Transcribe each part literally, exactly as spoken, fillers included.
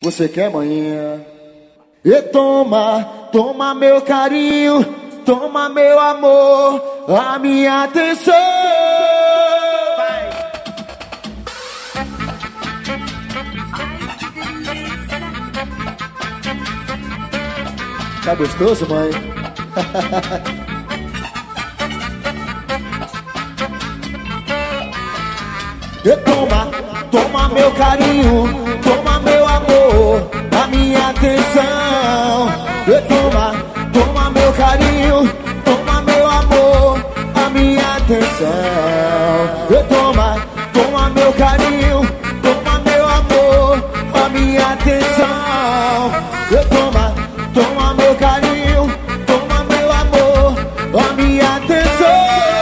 Você quer manhã? E toma, toma meu carinho, toma meu amor, a minha atenção. Tá gostoso, mãe? E toma, toma meu carinho, toma meu amor, a minha atenção. E toma, toma meu carinho, toma meu amor, a minha atenção. E toma, toma meu carinho, toma meu amor, a minha atenção. E toma, toma meu carinho, toma meu amor, a minha atenção.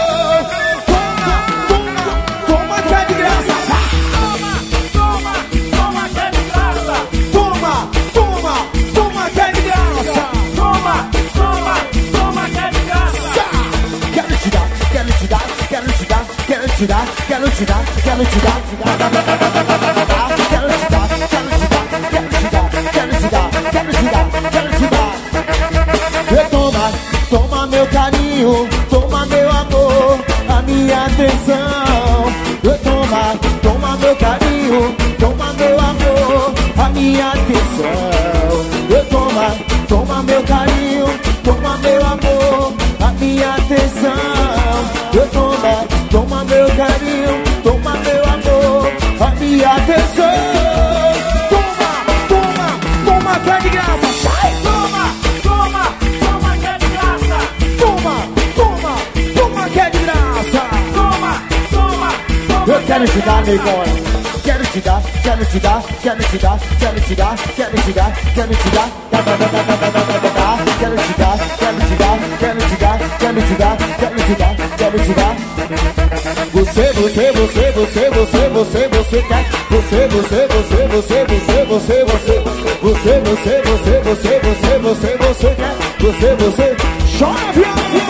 Quero te dar, quero te dar, quero te dar, quero te dar, quero te dar, quero te dar, quero te dar, quero te dar, quero te dar. E toma, toma meu carinho, toma meu amor, a minha atenção. E toma, toma meu carinho, toma meu amor, a minha atenção. E toma, toma meu carinho, toma meu amor, a minha atenção. E toma, toma meu carinho, toma meu amor, a minha atenção. Toma, toma, toma que é de graça. Sai, toma, toma, toma que é de graça. Toma, toma, toma que é de graça. Toma, toma, toma. Eu quero te dar, negócio. Quero te dar, quero te dar, quero te dar, quero te dar, quero te dar, quero te dar. Quero te dar, quero te dar, quero te dar, quero te dar, quero te dar, quero te dar. Você, você, você, você, você, você, você quer. Você, você, você, você, você, você, você. Você, você, você, você, você, você, você quer. Você, você, chora, viado.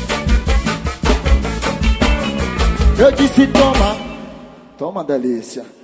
Eu disse toma, toma delícia.